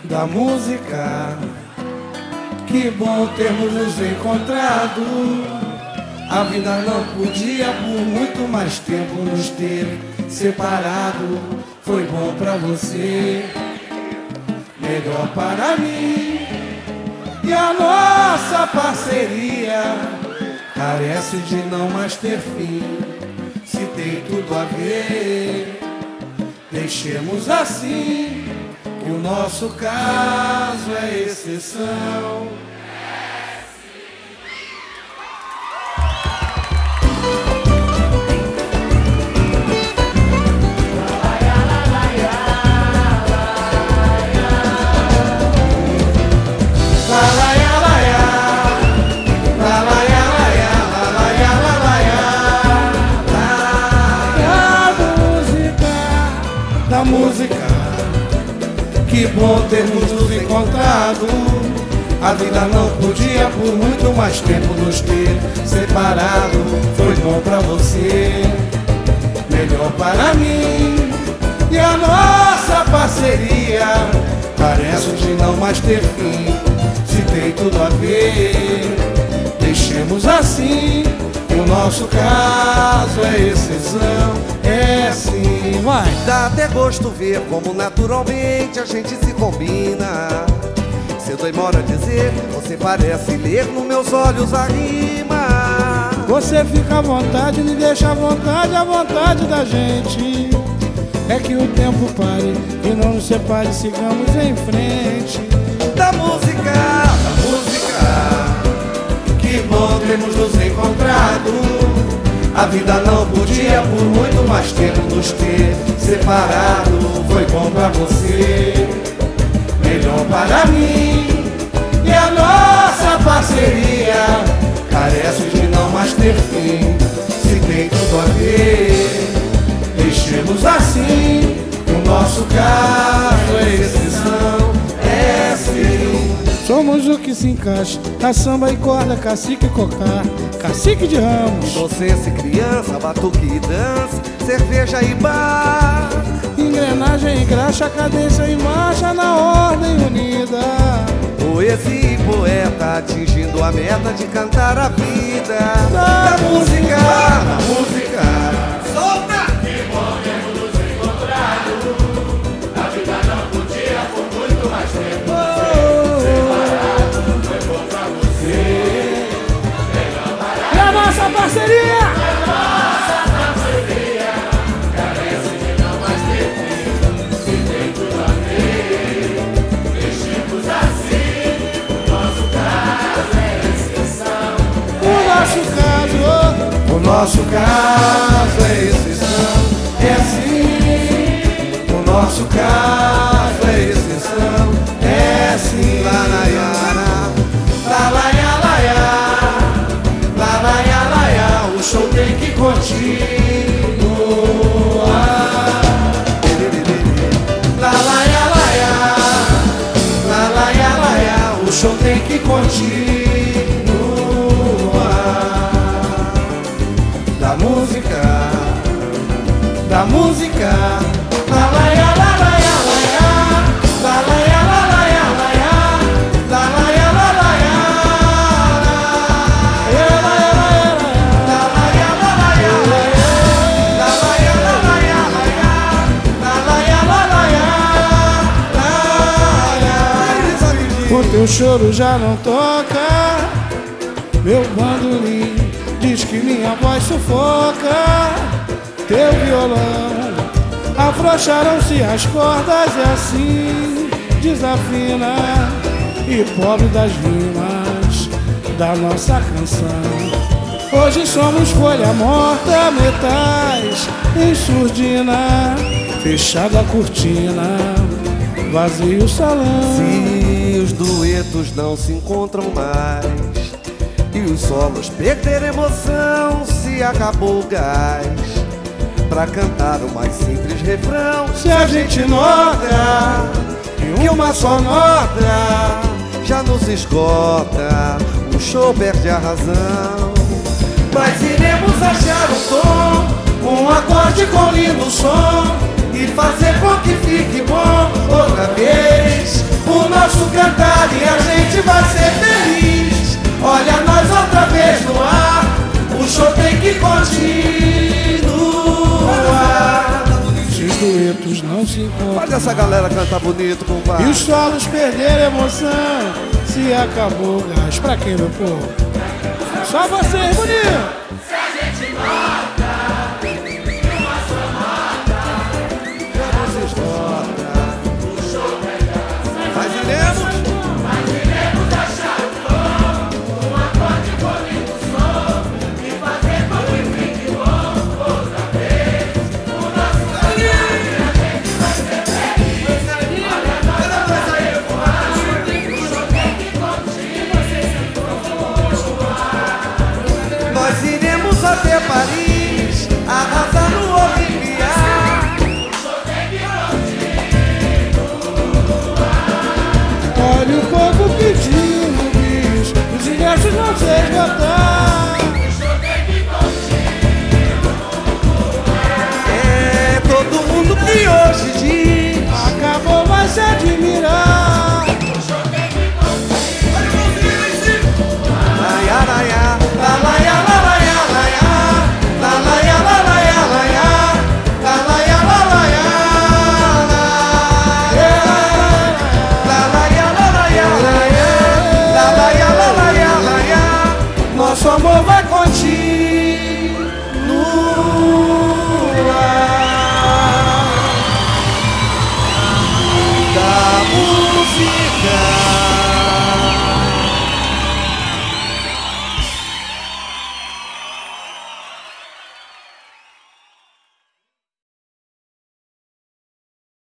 da música. Que bom termos nos encontrado. A vida não podia por muito mais tempo nos ter separado. Foi bom pra você, melhor para mim. E a nossa parceria carece de não mais ter fim. Se tem tudo a ver, deixemos assim, que o nosso caso é exceção. Da música, que bom termos nos encontrado. A vida não podia por muito mais tempo nos ter separado. Foi bom pra você, melhor para mim. E a nossa parceria parece de não mais ter fim. Se tem tudo a ver, deixemos assim, que o nosso caso é exceção. É sim, vai. Dá até gosto ver como naturalmente a gente se combina. Cedo demora a dizer, você parece ler nos meus olhos a rima. Você fica à vontade, me deixa à vontade da gente. É que o tempo pare e não nos separe, sigamos em frente. Da música, que bom termos nos encontrado. A vida não podia por muito mais tempo nos ter separado. Foi bom pra você, melhor para mim. E a nossa parceria carece de não mais ter fim. Se tem tudo a ver, deixemos assim, que o nosso caso é exceção. É sim. Somos o que se encaixa, a samba e corda, cacique e cocar, cacique de ramos. inocência e criança, batuque e dança, cerveja e bar. Engrenagem e graxa, cadência e marcha na ordem unida. Poesia e poeta atingindo a meta de cantar a vida. Da música, solta! Que bom termos nos encontrado. A vida não podia por muito mais tempo separado. Foi bom pra você, melhor para e a nossa parceria carece de não mais ter fim. Se tem tudo a ver, deixemos assim, o nosso caso é exceção. o nosso caso é exceção. É sim, o nosso caso é exceção. É sim, o show tem que continuar. O show tem que continuar. Da música, o teu choro já não toca, meu bandolim diz que minha voz sufoca. Teu violão, afrouxaram-se as cordas e assim desafina. E pobre das rimas da nossa canção, hoje somos folha morta, metais em surdina. Fechada a cortina, vazio o salão. Se os duetos não se encontram mais e os solos perderam emoção, se acabou o gás pra cantar o mais simples refrão. Se a gente nota que uma só nota já nos esgota, o show perde a razão. mas iremos achar um tom, um acorde com lindo som, e fazer com que fique bom outra vez o nosso cantar e a gente vai ser feliz. Olha nós outra vez no ar, o show tem que continuar. Se os duetos não se encontram, Faz essa galera cantar bonito, compadre. e os solos perderam a emoção, se acabou o gás. Pra quem, meu povo? Só vocês, bonito! Mas iremos. achar o tom, um acorde bonito som e fazer com que fique bom outra vez o nosso cantar e a gente vai ser feliz. Olha nós outra vez no ar, o show tem que continuar. Nós iremos até Paris, arrasar no Olimpiá. Olha o povo pedindo bis, os ingressos não se esgotaram.